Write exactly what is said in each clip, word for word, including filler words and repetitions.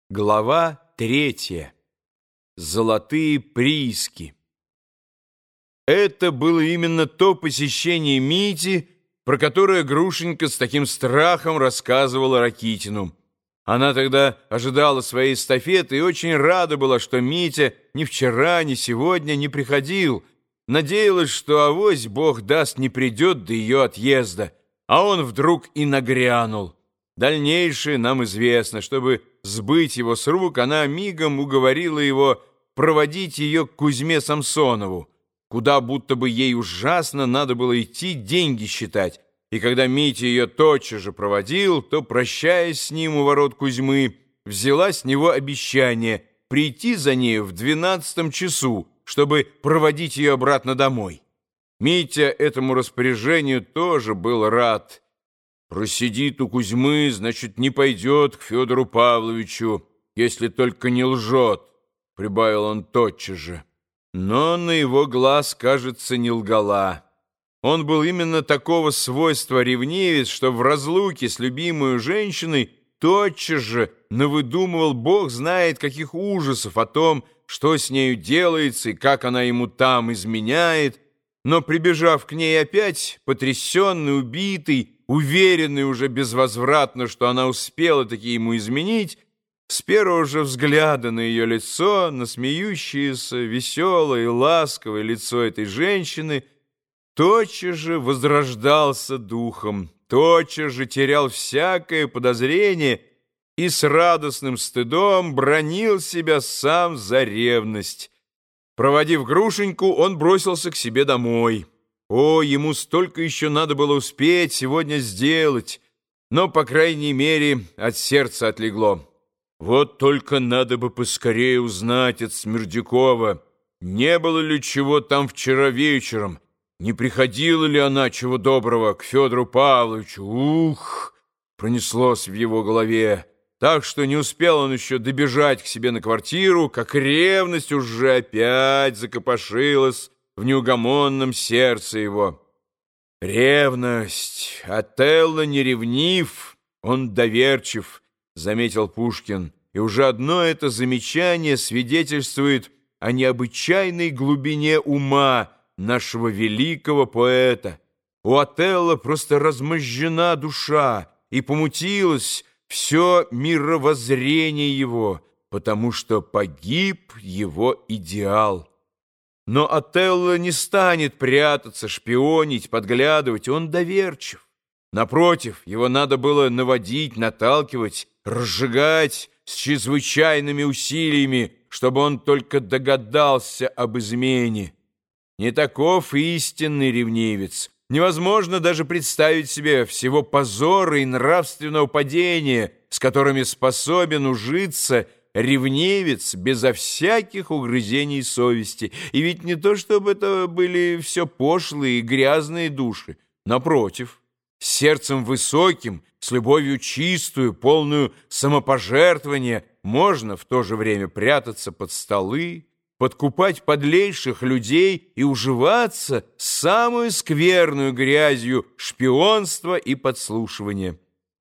Глава третья. Золотые прииски. Это было именно то посещение Мити, про которое Грушенька с таким страхом рассказывала Ракитину. Она тогда ожидала своей эстафеты и очень рада была, что Митя ни вчера, ни сегодня не приходил. Надеялась, что авось Бог даст не придет до ее отъезда, а он вдруг и нагрянул. Дальнейшее нам известно. Чтобы сбыть его с рук, она мигом уговорила его проводить ее к Кузьме Самсонову, куда будто бы ей ужасно надо было идти деньги считать. И когда Митя ее тотчас же проводил, то, прощаясь с ним у ворот Кузьмы, взяла с него обещание прийти за нею в двенадцатом часу, чтобы проводить ее обратно домой. Митя этому распоряжению тоже был рад. Просидит у Кузьмы, значит, не пойдет к Федору Павловичу, если только не лжет, — прибавил он тотчас же. Но на его глаз, кажется, не лгала. Он был именно такого свойства ревнивец, что в разлуке с любимой женщиной тотчас же навыдумывал бог знает каких ужасов о том, что с нею делается и как она ему там изменяет. Но, прибежав к ней опять, потрясенный, убитый, уверенный уже безвозвратно, что она успела таки ему изменить, с первого же взгляда на ее лицо, на смеющееся, веселое и ласковое лицо этой женщины, тотчас же возрождался духом, тотчас же терял всякое подозрение и с радостным стыдом бранил себя сам за ревность. Проводив Грушеньку, он бросился к себе домой. О, ему столько еще надо было успеть сегодня сделать, но, по крайней мере, от сердца отлегло. Вот только надо бы поскорее узнать от Смердякова, не было ли чего там вчера вечером, не приходила ли она, чего доброго, к Федору Павловичу. Ух! Пронеслось в его голове, так что не успел он еще добежать к себе на квартиру, как ревность уже опять закопошилась в неугомонном сердце его. Ревность. Отелло не ревнив, он доверчив, заметил Пушкин, и уже одно это замечание свидетельствует о необычайной глубине ума нашего великого поэта. У Отелло просто размозжена душа, и помутилось все мировоззрение его, потому что погиб его идеал. Но Отелло не станет прятаться, шпионить, подглядывать, он доверчив. Напротив, его надо было наводить, наталкивать, разжигать с чрезвычайными усилиями, чтобы он только догадался об измене. Не таков истинный ревнивец. Невозможно даже представить себе всего позора и нравственного падения, с которыми способен ужиться ревнивец безо всяких угрызений совести. И ведь не то, чтобы это были все пошлые и грязные души. Напротив, с сердцем высоким, с любовью чистую, полную самопожертвования, можно в то же время прятаться под столы, подкупать подлейших людей и уживаться самую скверную грязью шпионства и подслушивания.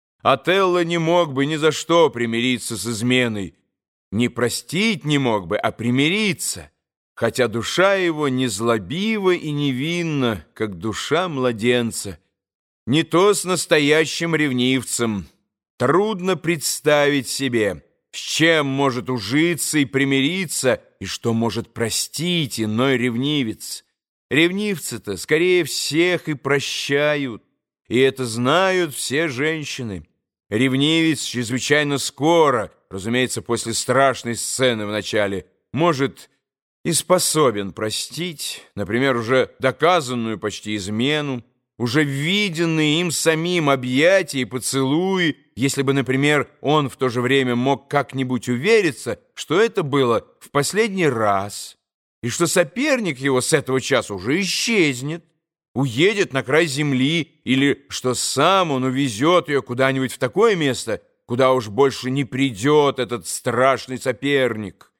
Отелло не мог бы ни за что примириться с изменой, не простить не мог бы, а примириться, хотя душа его не злобива и невинна, как душа младенца. Не то с настоящим ревнивцем. Трудно представить себе, с чем может ужиться и примириться, и что может простить иной ревнивец. Ревнивцы-то скорее всех и прощают, и это знают все женщины. Ревнивец чрезвычайно скоро, разумеется, после страшной сцены в начале, может и способен простить, например, уже доказанную почти измену, уже виденные им самим объятия и поцелуи, если бы, например, он в то же время мог как-нибудь увериться, что это было в последний раз, и что соперник его с этого часа уже исчезнет, уедет на край земли, или что сам он увезет ее куда-нибудь в такое место, куда уж больше не придет этот страшный соперник.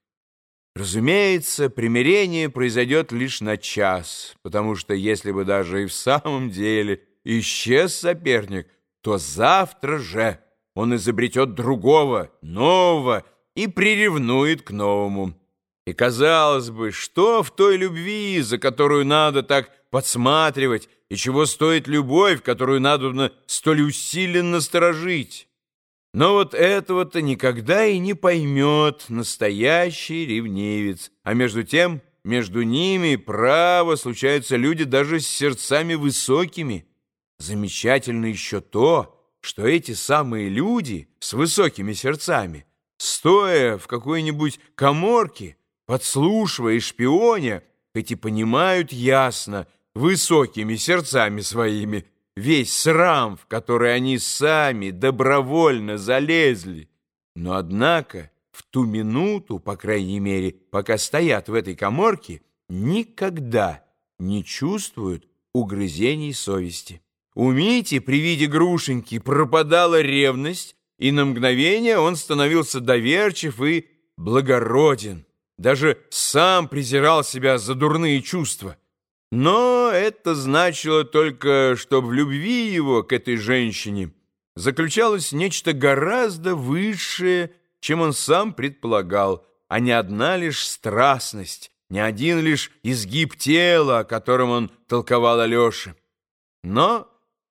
Разумеется, примирение произойдет лишь на час, потому что если бы даже и в самом деле исчез соперник, то завтра же он изобретет другого, нового, и приревнует к новому. И, казалось бы, что в той любви, за которую надо так подсматривать, и чего стоит любовь, которую надо столь усиленно сторожить? Но вот этого-то никогда и не поймет настоящий ревнивец. А между тем, между ними, право, случаются люди даже с сердцами высокими. Замечательно еще то, что эти самые люди с высокими сердцами, стоя в какой-нибудь каморке, подслушивая и шпионя, хоть и понимают ясно высокими сердцами своими весь срам, в который они сами добровольно залезли. Но, однако, в ту минуту, по крайней мере, пока стоят в этой каморке, никогда не чувствуют угрызений совести. У Мити при виде Грушеньки пропадала ревность, и на мгновение он становился доверчив и благороден. Даже сам презирал себя за дурные чувства. Но это значило только, что в любви его к этой женщине заключалось нечто гораздо высшее, чем он сам предполагал, а не одна лишь страстность, не один лишь изгиб тела, о котором он толковал Алёше. Но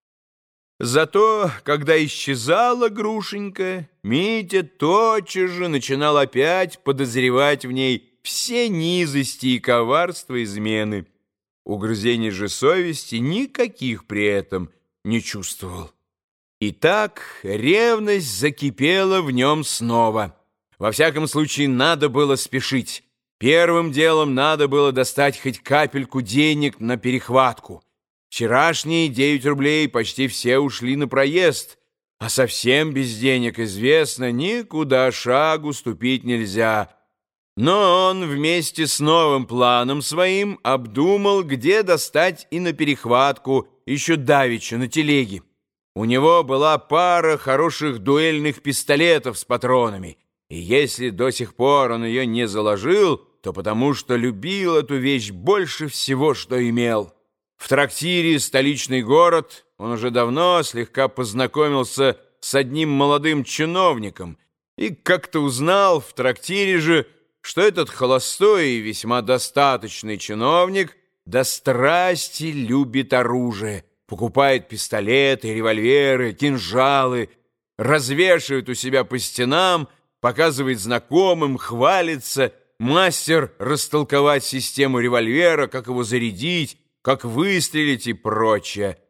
зато, когда исчезала Грушенька, Митя тотчас же начинал опять подозревать в ней все низости и коварства измены. Угрызений же совести никаких при этом не чувствовал. Итак, ревность закипела в нем снова. Во всяком случае, надо было спешить. Первым делом надо было достать хоть капельку денег на перехватку. Вчерашние девять рублей почти все ушли на проезд, а совсем без денег, известно, никуда шагу ступить нельзя. Но он вместе с новым планом своим обдумал, где достать и на перехватку еще давеча на телеге. У него была пара хороших дуэльных пистолетов с патронами, и если до сих пор он ее не заложил, то потому что любил эту вещь больше всего, что имел. В трактире «Столичный город» он уже давно слегка познакомился с одним молодым чиновником и как-то узнал в трактире же, что этот холостой и весьма достаточный чиновник до страсти любит оружие, покупает пистолеты, револьверы, кинжалы, развешивает у себя по стенам, показывает знакомым, хвалится, мастер растолковать систему револьвера, как его зарядить, как выстрелить и прочее.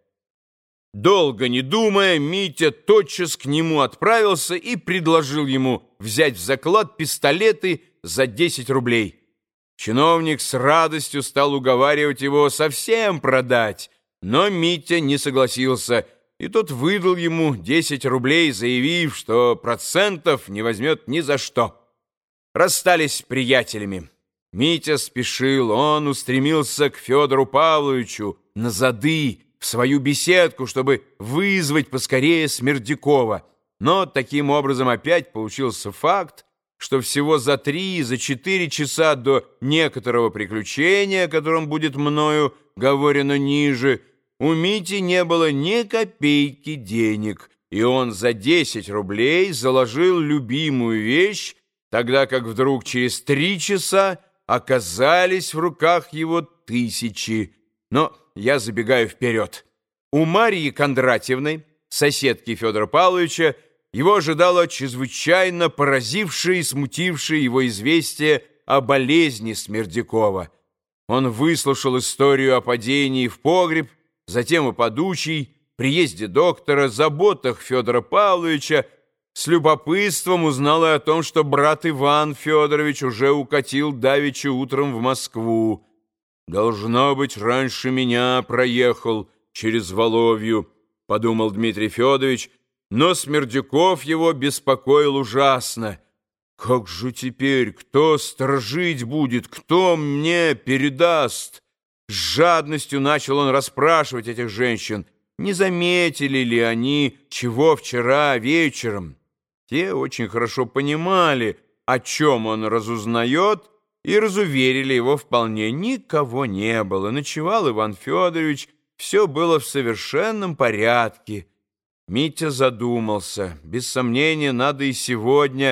Долго не думая, Митя тотчас к нему отправился и предложил ему взять в заклад пистолеты за десять рублей. Чиновник с радостью стал уговаривать его совсем продать, но Митя не согласился, и тот выдал ему десять рублей, заявив, что процентов не возьмет ни за что. Расстались приятелями. Митя спешил, он устремился к Федору Павловичу на зады, в свою беседку, чтобы вызвать поскорее Смердякова. Но таким образом опять получился факт, что всего за три, за четыре часа до некоторого приключения, о котором будет мною говорено ниже, у Мити не было ни копейки денег, и он за десять рублей заложил любимую вещь, тогда как вдруг через три часа оказались в руках его тысячи. Но я забегаю вперед. У Марьи Кондратьевны, соседки Федора Павловича, его ожидало чрезвычайно поразившее и смутившее его известие о болезни Смердякова. Он выслушал историю о падении в погреб, затем о подучей, приезде доктора, заботах Федора Павловича, с любопытством узнал и о том, что брат Иван Федорович уже укатил давеча утром в Москву. «Должно быть, раньше меня проехал через Воловью», — подумал Дмитрий Федорович, но Смердяков его беспокоил ужасно. «Как же теперь, кто сторожить будет, кто мне передаст?» С жадностью начал он расспрашивать этих женщин, не заметили ли они, чего вчера вечером. Те очень хорошо понимали, о чем он разузнает, и разуверили его вполне. Никого не было. Ночевал Иван Федорович, все было в совершенном порядке. Митя задумался. Без сомнения, надо и сегодня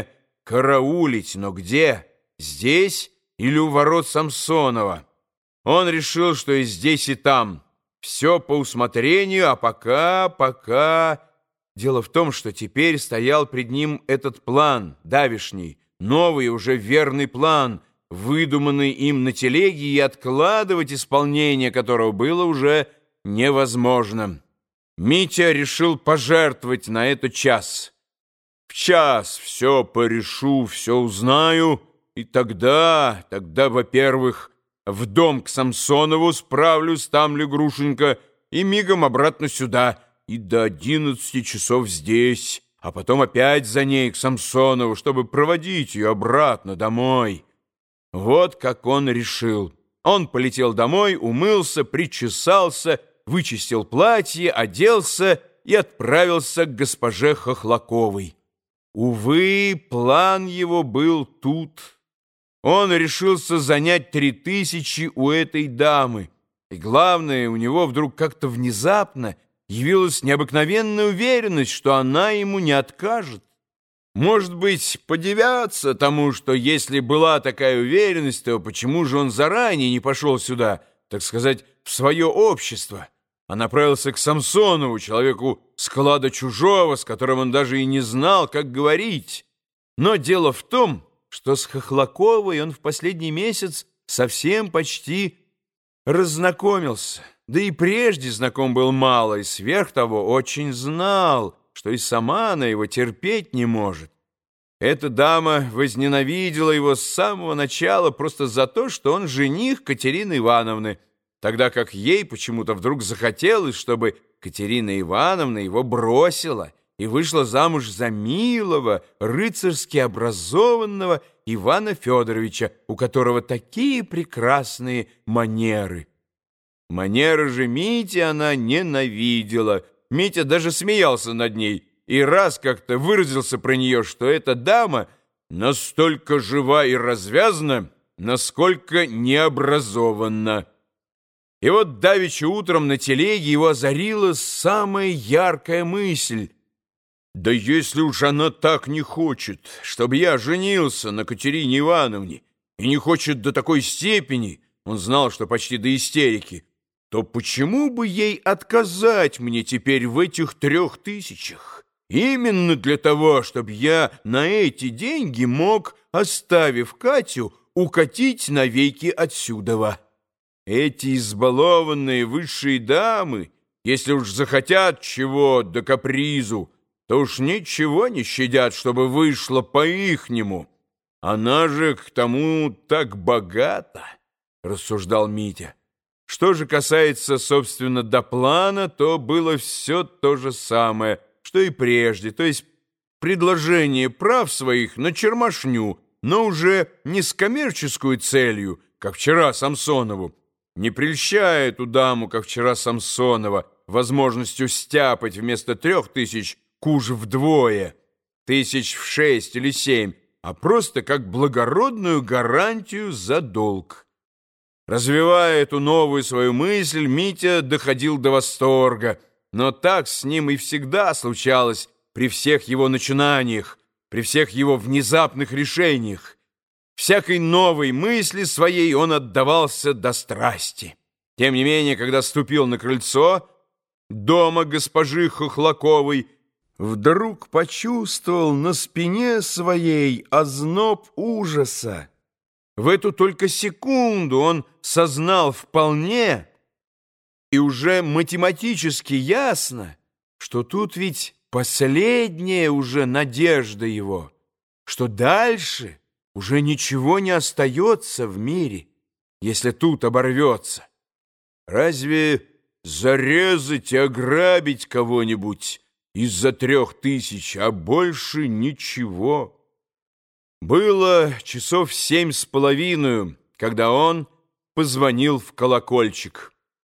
караулить, но где? Здесь или у ворот Самсонова? Он решил, что и здесь, и там. Все по усмотрению, а пока, пока... Дело в том, что теперь стоял пред ним этот план, давешний, новый, уже верный план, выдуманный им на телеге, и откладывать исполнение которого было уже невозможно. Митя решил пожертвовать на это час. В час все порешу, все узнаю, и тогда, тогда, во-первых, в дом к Самсонову справлюсь, там ли Грушенька, и мигом обратно сюда, и до одиннадцати часов здесь, а потом опять за ней к Самсонову, чтобы проводить ее обратно домой. Вот как он решил. Он полетел домой, умылся, причесался, вычистил платье, оделся и отправился к госпоже Хохлаковой. Увы, план его был тут. Он решился занять три тысячи у этой дамы. И главное, у него вдруг как-то внезапно явилась необыкновенная уверенность, что она ему не откажет. Может быть, подивятся тому, что если была такая уверенность, то почему же он заранее не пошел сюда, так сказать, в свое общество, а направился к Самсонову, человеку склада чужого, с которым он даже и не знал, как говорить. Но дело в том, что с Хохлаковой он в последний месяц совсем почти разнакомился, да и прежде знаком был мало, и сверх того очень знал, что и сама она его терпеть не может. Эта дама возненавидела его с самого начала просто за то, что он жених Катерины Ивановны, тогда как ей почему-то вдруг захотелось, чтобы Катерина Ивановна его бросила и вышла замуж за милого, рыцарски образованного Ивана Федоровича, у которого такие прекрасные манеры. Манеры же Мити она ненавидела. Митя даже смеялся над ней и раз как-то выразился про нее, что эта дама настолько жива и развязна, насколько необразованна. И вот давеча утром на телеге его озарила самая яркая мысль. Да если уж она так не хочет, чтобы я женился на Катерине Ивановне, и не хочет до такой степени, он знал, что почти до истерики, то почему бы ей отказать мне теперь в этих трех тысячах? Именно для того, чтобы я на эти деньги мог, оставив Катю, укатить навеки отсюдова. Эти избалованные высшие дамы, если уж захотят чего до капризу, то уж ничего не щадят, чтобы вышло по-ихнему. Она же к тому так богата, — рассуждал Митя. Что же касается, собственно, до плана, то было все то же самое, что и прежде, то есть предложение прав своих на чермашню, но уже не с коммерческую целью, как вчера Самсонову, не прельщая эту даму, как вчера Самсонова, возможностью стяпать вместо трех тысяч куж вдвое, тысяч в шесть или семь, а просто как благородную гарантию за долг. Развивая эту новую свою мысль, Митя доходил до восторга, но так с ним и всегда случалось при всех его начинаниях, при всех его внезапных решениях. Всякой новой мысли своей он отдавался до страсти. Тем не менее, когда ступил на крыльцо дома госпожи Хохлаковой, вдруг почувствовал на спине своей озноб ужаса. В эту только секунду он сознал вполне и уже математически ясно, что тут ведь последняя уже надежда его, что дальше уже ничего не остается в мире, если тут оборвется. Разве зарезать и ограбить кого-нибудь из-за трех тысяч, а больше ничего? Было часов семь с половиной, когда он позвонил в колокольчик.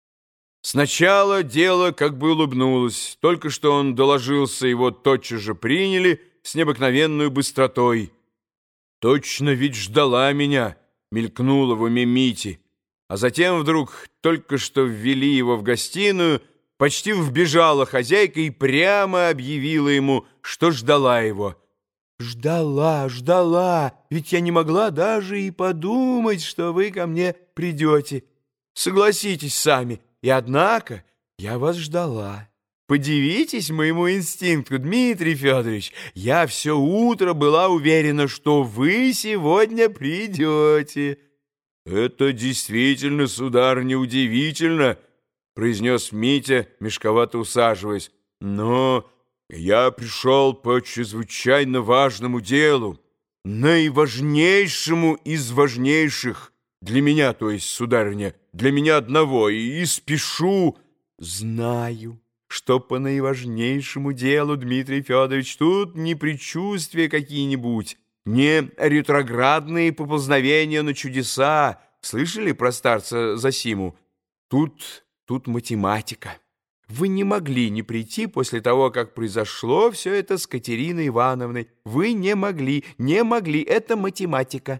Сначала дело как бы улыбнулось, только что он доложился, его тотчас же приняли с необыкновенной быстротой. «Точно ведь ждала меня», — мелькнуло в уме Мити, а затем вдруг, только что ввели его в гостиную, почти вбежала хозяйка и прямо объявила ему, что ждала его. Ждала, ждала, ведь я не могла даже и подумать, что вы ко мне придете. Согласитесь сами, и однако я вас ждала. Подивитесь моему инстинкту, Дмитрий Федорович. Я все утро была уверена, что вы сегодня придете. — Это действительно, сударыня, удивительно, — произнес Митя, мешковато усаживаясь. — Но я пришел по чрезвычайно важному делу, наиважнейшему из важнейших, для меня, то есть, сударыня, для меня одного, и, и спешу. — Знаю, что по наиважнейшему делу, Дмитрий Федорович, тут не предчувствия какие-нибудь, не ретроградные поползновения на чудеса. Слышали про старца Зосиму? Тут, тут математика. Вы не могли не прийти после того, как произошло все это с Катериной Ивановной. Вы не могли, не могли. Это математика.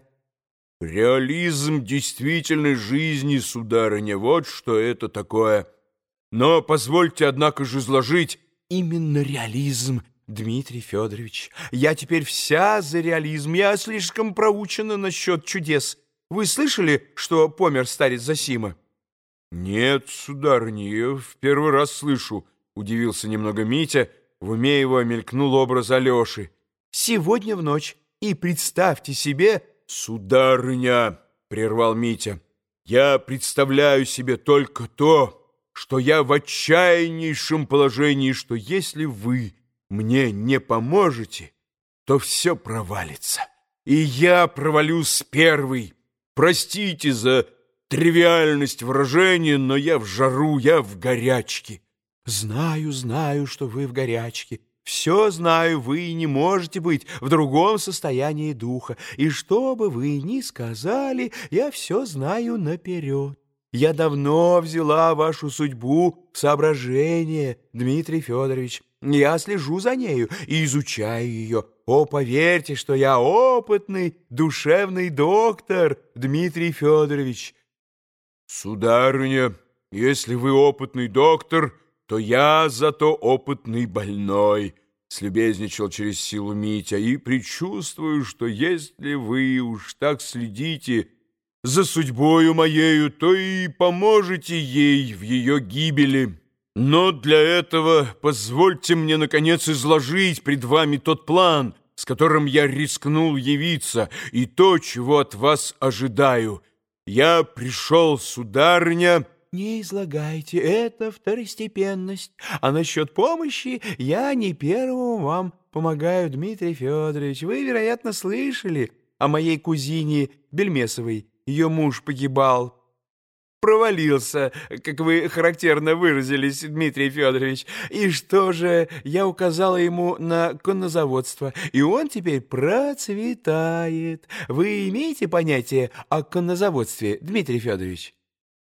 Реализм действительной жизни, сударыня, вот что это такое. Но позвольте, однако же, изложить. Именно реализм, Дмитрий Федорович. Я теперь вся за реализм. Я слишком проучена насчет чудес. Вы слышали, что помер старец Зосима? Нет, сударыня, я в первый раз слышу, удивился немного Митя. В уме его мелькнул образ Алеши. Сегодня в ночь. И представьте себе... Сударыня, прервал Митя, я представляю себе только то, что я в отчаяннейшем положении, что если вы мне не поможете, то все провалится. И я провалюсь первый. Простите за тривиальность выражения, но я в жару, я в горячке. Знаю, знаю, что вы в горячке. Все знаю, вы не можете быть в другом состоянии духа. И что бы вы ни сказали, я все знаю наперед. Я давно взяла вашу судьбу в соображение, Дмитрий Федорович. Я слежу за нею и изучаю ее. О, поверьте, что я опытный душевный доктор, Дмитрий Федорович. Сударыня, если вы опытный доктор, то я зато опытный больной, слюбезничал через силу Митя, и предчувствую, что если вы уж так следите за судьбою моею, то и поможете ей в ее гибели. Но для этого позвольте мне, наконец, изложить пред вами тот план, с которым я рискнул явиться, и то, чего от вас ожидаю. Я пришел, сударыня... Не излагайте, это второстепенность. А насчет помощи я не первому вам помогаю, Дмитрий Федорович. Вы, вероятно, слышали о моей кузине Бельмесовой. Ее муж погибал. Провалился, как вы характерно выразились, Дмитрий Федорович. И что же, я указала ему на коннозаводство, и он теперь процветает. Вы имеете понятие о коннозаводстве, Дмитрий Федорович?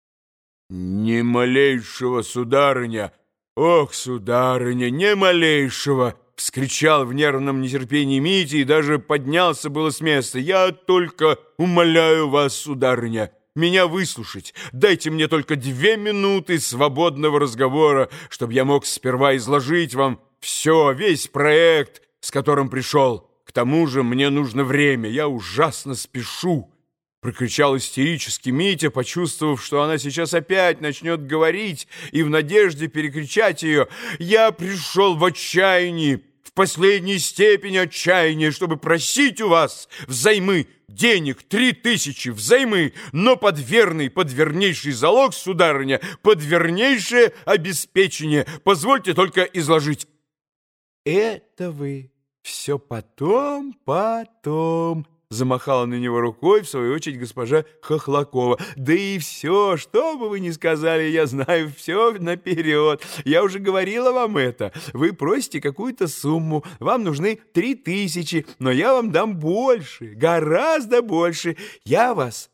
«Ни малейшего, сударыня! Ох, сударыня, ни малейшего!» — вскричал в нервном нетерпении Митя и даже поднялся было с места. «Я только умоляю вас, сударыня, меня выслушать. Дайте мне только две минуты свободного разговора, чтобы я мог сперва изложить вам все, весь проект, с которым пришел. К тому же мне нужно время, я ужасно спешу». Прокричал истерически Митя, почувствовав, что она сейчас опять начнет говорить, и в надежде перекричать ее. «Я пришел в отчаянии, в последней степени отчаяния, чтобы просить у вас взаймы денег три тысячи взаймы, но под верный, под вернейший залог, сударыня, под вернейшее обеспечение. Позвольте только изложить». «Это вы все потом, потом». Замахала на него рукой, в свою очередь, госпожа Хохлакова. «Да и все, что бы вы ни сказали, я знаю все наперед. Я уже говорила вам это. Вы просите какую-то сумму, вам нужны три тысячи, но я вам дам больше, гораздо больше. Я вас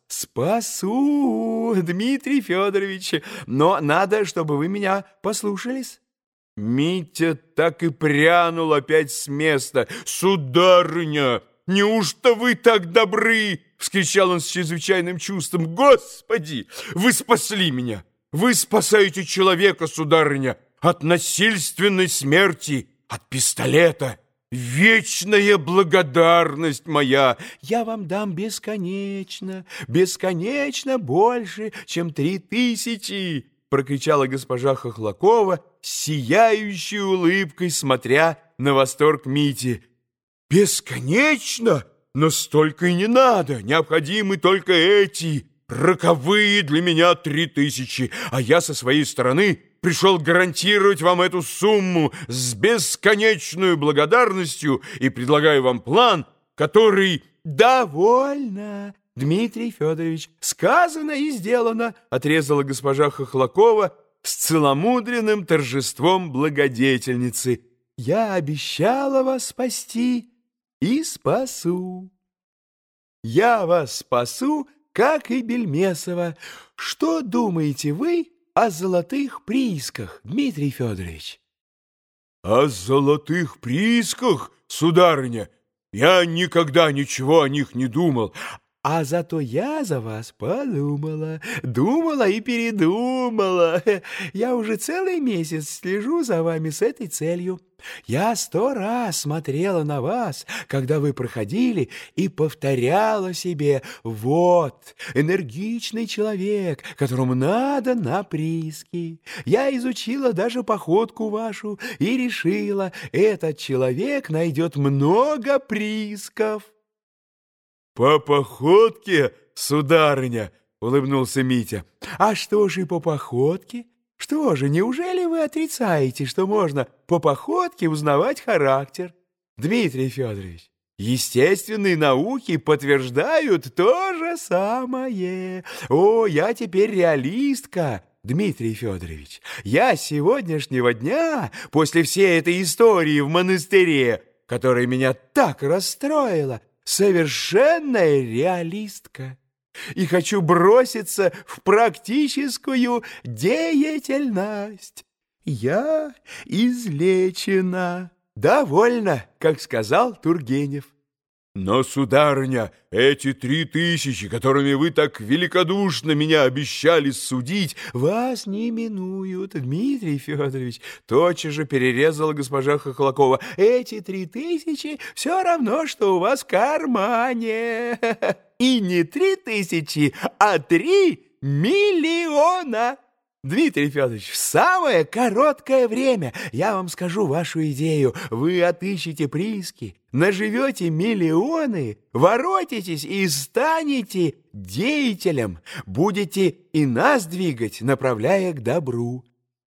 спасу, Дмитрий Федорович, но надо, чтобы вы меня послушались». Митя так и прянул опять с места. «Сударыня! Неужто вы так добры?» — вскричал он с чрезвычайным чувством. «Господи, вы спасли меня! Вы спасаете человека, сударыня, от насильственной смерти, от пистолета. вечная благодарность моя. Я вам дам бесконечно, бесконечно больше, чем три тысячи, прокричала госпожа Хохлакова, сияющей улыбкой, смотря на восторг Мити. Бесконечно? Но столько и не надо. Необходимы только эти роковые для меня три тысячи, а я со своей стороны пришел гарантировать вам эту сумму с бесконечной благодарностью и предлагаю вам план, который... «Довольно, Дмитрий Федорович, сказано и сделано», отрезала госпожа Хохлакова с целомудренным торжеством благодетельницы. «Я обещала вас спасти и спасу. Я вас спасу, как и Бельмесова. Что думаете вы о золотых приисках, Дмитрий Федорович?» «О золотых приисках, сударыня? Я никогда ничего о них не думал». «А зато я за вас подумала, думала и передумала. Я уже целый месяц слежу за вами с этой целью. Я сто раз смотрела на вас, когда вы проходили, и повторяла себе: вот, энергичный человек, которому надо на прииски. Я изучила даже походку вашу и решила, этот человек найдет много приисков». «По походке, сударыня?» — улыбнулся Митя. «А что же и по походке? Что же, неужели вы отрицаете, что можно по походке узнавать характер? Дмитрий Федорович, естественные науки подтверждают то же самое. О, я теперь реалистка, Дмитрий Федорович. Я с сегодняшнего дня, после всей этой истории в монастыре, которая меня так расстроила, совершенная реалистка, и хочу броситься в практическую деятельность. Я излечена. Довольно, как сказал Тургенев». «Но, сударыня, эти три тысячи, которыми вы так великодушно меня обещали судить...» «Вас не минуют, Дмитрий Федорович», — тотчас же перерезала госпожа Хохлакова. «Эти три тысячи все равно, что у вас в кармане. И не три тысячи, а три миллиона». Дмитрий Федорович, в самое короткое время я вам скажу вашу идею. Вы отыщете прииски, наживете миллионы, воротитесь и станете деятелем. Будете и нас двигать, направляя к добру.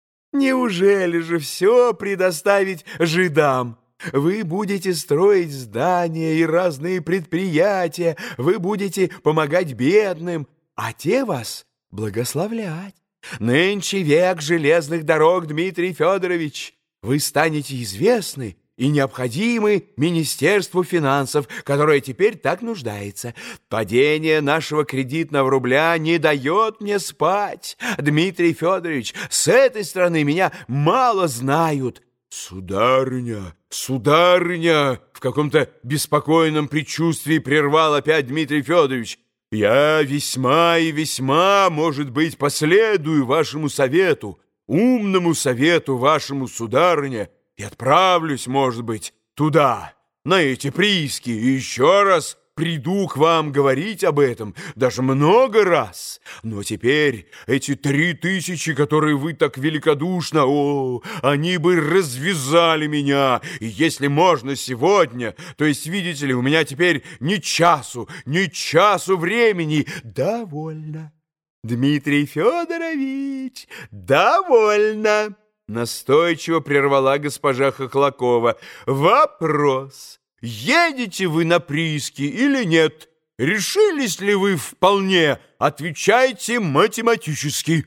Неужели же все предоставить жидам? Вы будете строить здания и разные предприятия, вы будете помогать бедным, а те вас благословлять. Нынче век железных дорог, Дмитрий Федорович. Вы станете известны и необходимы Министерству финансов, которое теперь так нуждается. Падение нашего кредитного рубля не дает мне спать. Дмитрий Федорович, с этой стороны меня мало знают». «Сударыня, сударыня!» — в каком-то беспокойном предчувствии прервал опять Дмитрий Федорович. «Я весьма и весьма, может быть, последую вашему совету, умному совету вашему, сударыня, и отправлюсь, может быть, туда, на эти прииски, и еще раз приду к вам говорить об этом, даже много раз. Но теперь эти три тысячи, которые вы так великодушно, о, они бы развязали меня, и если можно сегодня, то есть, видите ли, у меня теперь ни часу, ни часу времени». «Довольно, Дмитрий Федорович, довольно», настойчиво прервала госпожа Хохлакова. «Вопрос. Едете вы на прииски или нет? Решились ли вы вполне? Отвечайте математически».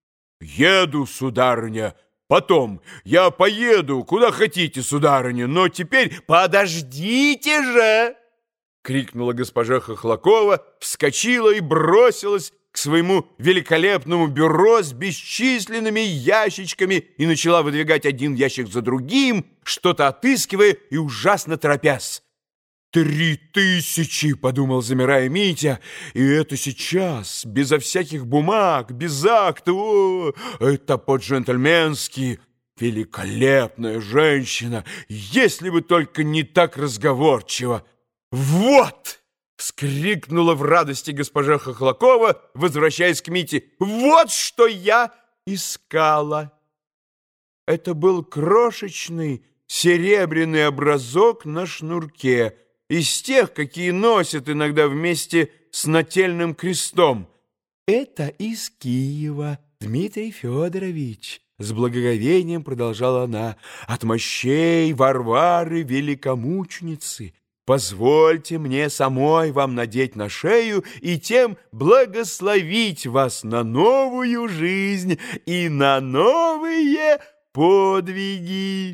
«Еду, сударыня. Потом. Я поеду, куда хотите, сударыня, но теперь...» «Подождите же!» — крикнула госпожа Хохлакова, вскочила и бросилась к своему великолепному бюро с бесчисленными ящичками и начала выдвигать один ящик за другим, что-то отыскивая и ужасно торопясь. «Три тысячи!» — подумал, замирая Митя. «И это сейчас, безо всяких бумаг, без акта. О, это по-джентльменски. великолепная женщина, если бы только не так разговорчиво. Вот! — вскрикнула в радости госпожа Хохлакова, возвращаясь к Мите. Вот что я искала! Это был крошечный серебряный образок на шнурке, из тех, какие носят иногда вместе с нательным крестом. «Это из Киева, Дмитрий Федорович», — с благоговением продолжала она, — «от мощей Варвары Великомученицы. Позвольте мне самой вам надеть на шею и тем благословить вас на новую жизнь и на новые подвиги».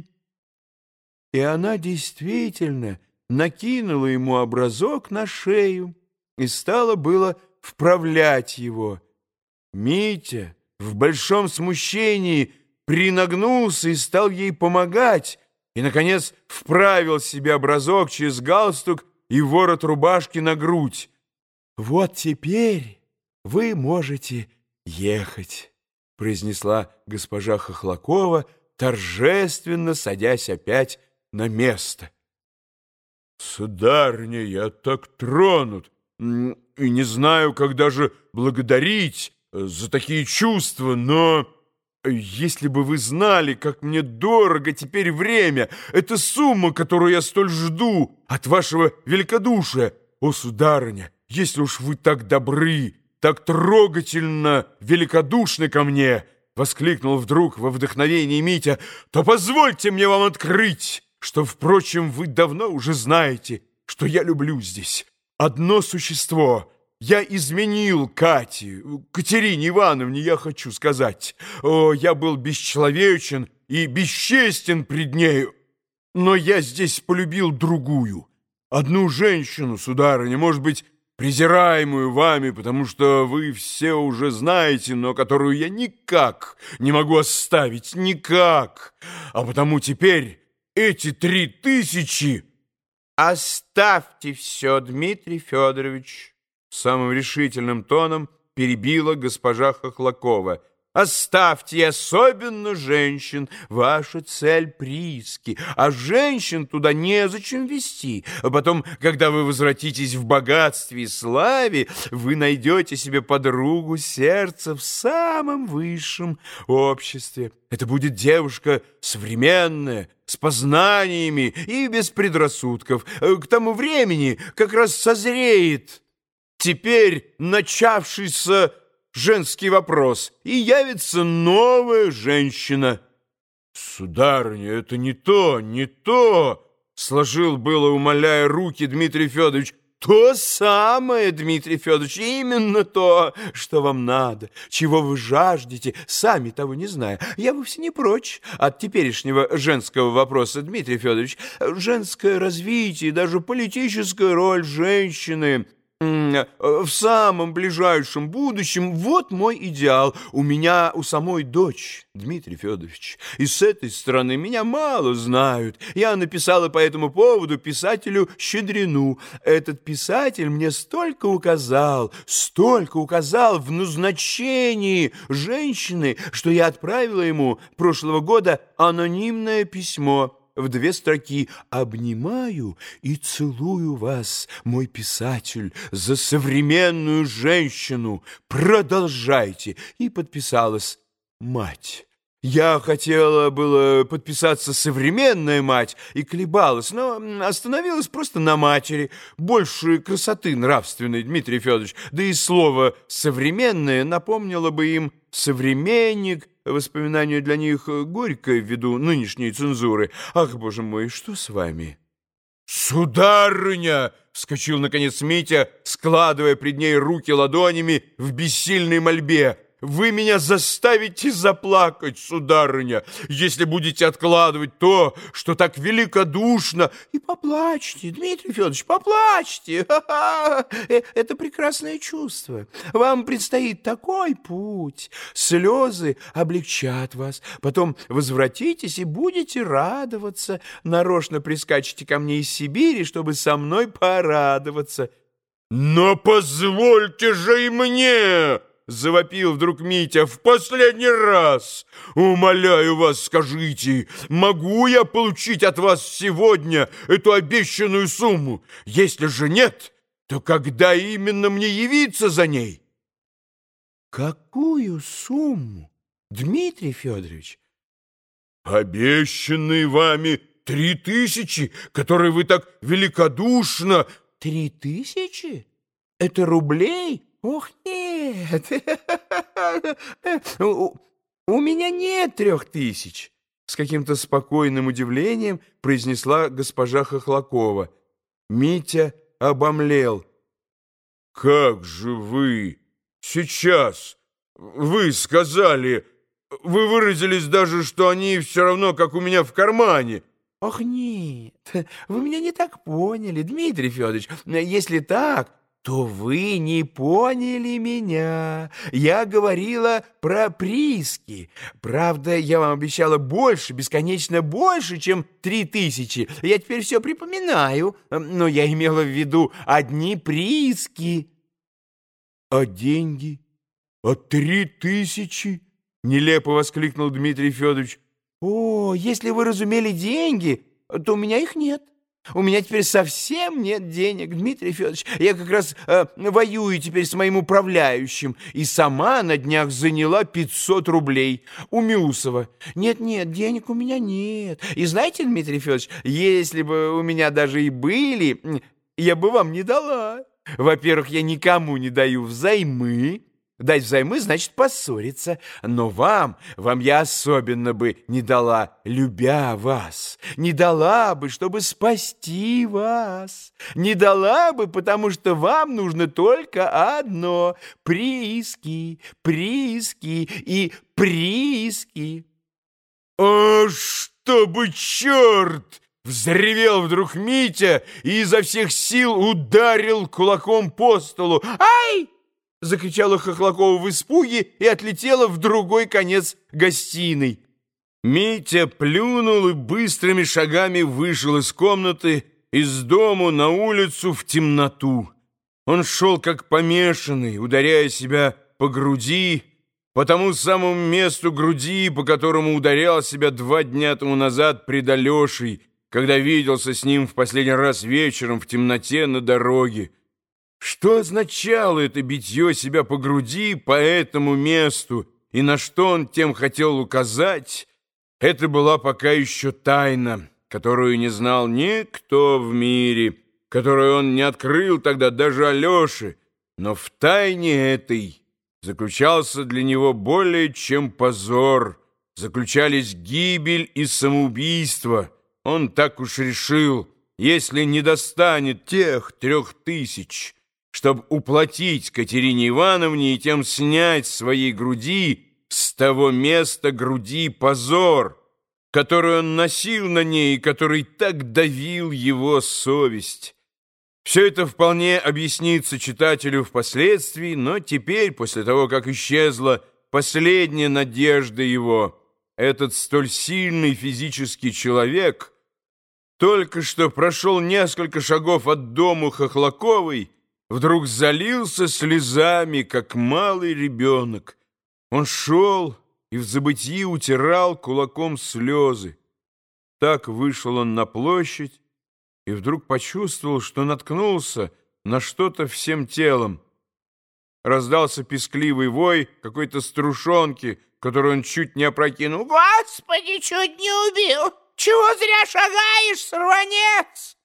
И она действительно накинула ему образок на шею и стала было вправлять его. Митя в большом смущении принагнулся и стал ей помогать, и, наконец, вправил себе образок через галстук и ворот рубашки на грудь. «Вот теперь вы можете ехать», — произнесла госпожа Хохлакова, торжественно садясь опять на место. «Сударыня, я так тронут и не знаю, как даже благодарить за такие чувства, но если бы вы знали, как мне дорого теперь время, эта сумма, которую я столь жду от вашего великодушия. О, сударыня, если уж вы так добры, так трогательно великодушны ко мне!» — воскликнул вдруг во вдохновении Митя, — «то позвольте мне вам открыть, что, впрочем, вы давно уже знаете, что я люблю здесь одно существо. Я изменил Кате, Катерине Ивановне, я хочу сказать. О, я был бесчеловечен и бесчестен пред нею, но я здесь полюбил другую, одну женщину, сударыня, может быть, презираемую вами, потому что вы все уже знаете, но которую я никак не могу оставить, никак. А потому теперь эти три тысячи... «Оставьте все, Дмитрий Федорович», — самым решительным тоном перебила госпожа Хохлакова. «Оставьте, и особенно женщин. Ваша цель — прииски, а женщин туда незачем вести. А потом, когда вы возвратитесь в богатстве и славе, вы найдете себе подругу сердца в самом высшем обществе. Это будет девушка современная, с познаниями и без предрассудков. К тому времени как раз созреет теперь начавшийся женский вопрос, и явится новая женщина». «Сударыня, это не то, не то!» — сложил было, умоляя руки, Дмитрий Федорович. «То самое, Дмитрий Федорович, именно то, что вам надо, чего вы жаждете, сами того не зная. Я вовсе не прочь от теперешнего женского вопроса, Дмитрий Федорович. Женское развитие, даже политическая роль женщины в самом ближайшем будущем — вот мой идеал. У меня у самой дочь, Дмитрий Федорович, и с этой стороны меня мало знают. Я написала по этому поводу писателю Щедрину. Этот писатель мне столько указал, столько указал в назначении женщины, что я отправила ему прошлого года анонимное письмо в две строки: «Обнимаю и целую вас, мой писатель, за современную женщину. Продолжайте». И подписалась «Мать». Я хотела было подписаться «Современная мать» и колебалась, но остановилась просто на матери. Больше красоты нравственной, Дмитрий Федорович, да и слово «современное» напомнило бы им «современник». Воспоминание для них горькое ввиду нынешней цензуры. Ах, боже мой, что с вами? «Сударыня!» — вскочил, наконец, Митя, складывая пред ней руки ладонями в бессильной мольбе. «Вы меня заставите заплакать, сударыня, если будете откладывать то, что так великодушно». «И поплачьте, Дмитрий Федорович, поплачьте! Ха-ха! Это прекрасное чувство. Вам предстоит такой путь. Слезы облегчат вас. Потом возвратитесь и будете радоваться. Нарочно прискачете ко мне из Сибири, чтобы со мной порадоваться». «Но позвольте же и мне!» — завопил вдруг Митя. «В последний раз! Умоляю вас, скажите, могу я получить от вас сегодня эту обещанную сумму? Если же нет, то когда именно мне явиться за ней?» «Какую сумму, Дмитрий Федорович?» «Обещанные вами три тысячи, которые вы так великодушно...» «Три тысячи? Это рублей? Ох, нет! У, у меня нет трех тысяч!» С каким-то спокойным удивлением произнесла госпожа Хохлакова. Митя обомлел. «Как же вы сейчас? Вы сказали, вы выразились даже, что они все равно, как у меня в кармане». «Ох, нет, вы меня не так поняли, Дмитрий Федорович. Если так, то вы не поняли меня. Я говорила про прииски. Правда, я вам обещала больше, бесконечно больше, чем три тысячи. Я теперь все припоминаю, но я имела в виду одни прииски». «А деньги? А три тысячи?» — нелепо воскликнул Дмитрий Федорович. «О, если вы разумели деньги, то у меня их нет. У меня теперь совсем нет денег, Дмитрий Федорович. Я как раз э, воюю теперь с моим управляющим и сама на днях заняла пятьсот рублей у Мюсова. Нет-нет, денег у меня нет. И знаете, Дмитрий Федорович, если бы у меня даже и были, я бы вам не дала. Во-первых, я никому не даю взаймы. Дать взаймы значит поссориться. Но вам, вам я особенно бы не дала, любя вас. Не дала бы, чтобы спасти вас. Не дала бы, потому что вам нужно только одно — прииски, прииски и прииски». «А чтобы черт!» — взревел вдруг Митя и изо всех сил ударил кулаком по столу. «Ай!» — закричала Хохлакова в испуге и отлетела в другой конец гостиной. Митя плюнул и быстрыми шагами вышел из комнаты, из дому на улицу в темноту. Он шел как помешанный, ударяя себя по груди, по тому самому месту груди, по которому ударял себя два дня тому назад пред Алешей, когда виделся с ним в последний раз вечером в темноте на дороге. Что означало это битье себя по груди по этому месту, и на что он тем хотел указать, это была пока еще тайна, которую не знал никто в мире, которую он не открыл тогда даже Алёше, но в тайне этой заключался для него более чем позор, заключались гибель и самоубийство. Он так уж решил, если не достанет тех трех тысяч, чтобы уплатить Катерине Ивановне и тем снять с своей груди, с того места груди, позор, который он носил на ней и который так давил его совесть. Все это вполне объяснится читателю впоследствии, но теперь, после того, как исчезла последняя надежда его, этот столь сильный физический человек только что прошел несколько шагов от дому Хохлаковой, вдруг залился слезами, как малый ребенок. Он шел и в забытии утирал кулаком слезы. Так вышел он на площадь и вдруг почувствовал, что наткнулся на что-то всем телом. Раздался пескливый вой какой-то струшонки, которую он чуть не опрокинул. «Господи, чуть не убил! Чего зря шагаешь, сорванец?»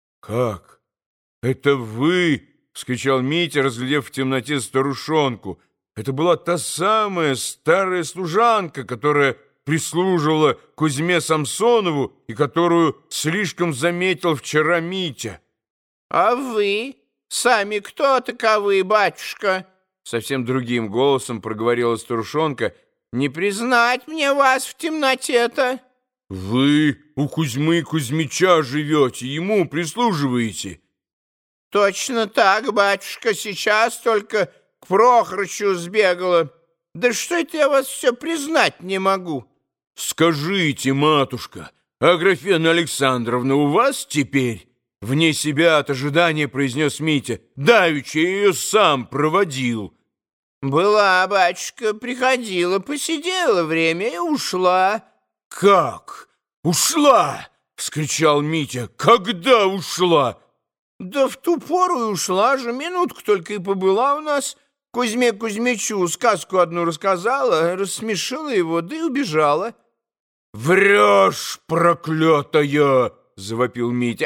«Как? Это вы?» — вскричал Митя, разглядев в темноте старушонку. Это была та самая старая служанка, которая прислуживала Кузьме Самсонову и которую слишком заметил вчера Митя. «А вы? Сами кто таковы, батюшка?» Совсем другим голосом проговорила старушонка. «Не признать мне вас в темноте-то!» «Вы у Кузьмы Кузьмича живете, ему прислуживаете?» «Точно так, батюшка, сейчас только к Прохорычу сбегала. Да что это я вас все признать не могу?» «Скажите, матушка, Аграфена Александровна у вас теперь?» Вне себя от ожидания произнес Митя. «Давеча я ее сам проводил». Была, батюшка, приходила, посидела время и ушла. Как? Ушла? — вскричал Митя. Когда ушла? Да в ту пору и ушла же, минутку только и побыла у нас. Кузьме Кузьмичу сказку одну рассказала, рассмешила его, да и убежала. Врешь, проклятая! — завопил Митя.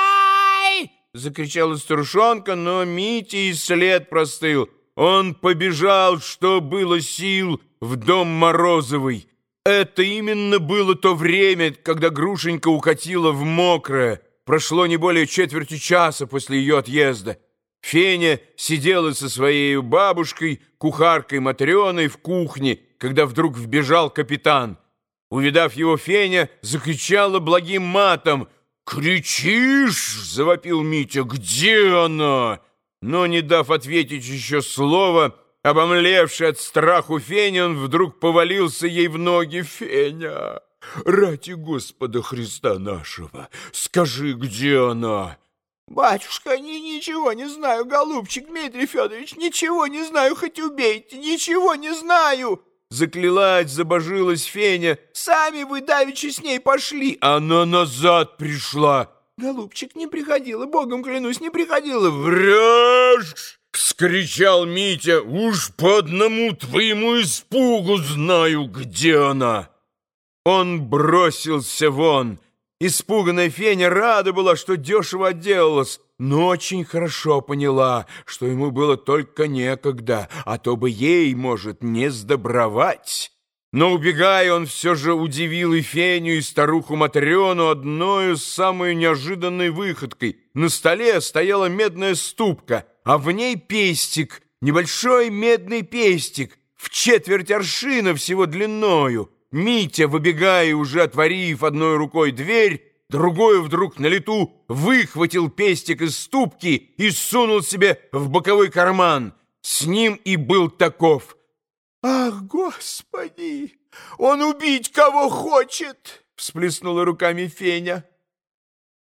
«Ай!» — закричала старушонка, но Митя и след простыл. Он побежал, что было сил, в дом Морозовой. Это именно было то время, когда Грушенька укатила в мокрое. Прошло не более четверти часа после ее отъезда. Феня сидела со своей бабушкой, кухаркой Матрёной, в кухне, когда вдруг вбежал капитан. Увидав его, Феня закричала благим матом. «Кричишь!» — завопил Митя. «Где она?» Но, не дав ответить еще слово, обомлевший от страху Феня, он вдруг повалился ей в ноги. «Феня, ради Господа Христа нашего, скажи, где она?» «Батюшка, ни, ничего не знаю, голубчик Дмитрий Федорович, ничего не знаю, хоть убейте, ничего не знаю!» Заклялась, забожилась Феня. «Сами вы давеча с ней пошли!» «Она назад пришла!» «Голубчик, не приходила, богом клянусь, не приходила!» «Врешь!» — вскричал Митя. «Уж по одному твоему испугу знаю, где она!» Он бросился вон. Испуганная Феня рада была, что дешево отделалась, но очень хорошо поняла, что ему было только некогда, а то бы ей, может, не сдобровать. Но, убегая, он все же удивил и Феню, и старуху Матрёну одною самой неожиданной выходкой. На столе стояла медная ступка, а в ней пестик, небольшой медный пестик, в четверть аршина всего длиною. Митя, выбегая, уже отворив одной рукой дверь, другой вдруг на лету выхватил пестик из ступки и сунул себе в боковой карман. С ним и был таков. «Ах, Господи! Он убить кого хочет!» — всплеснула руками Феня.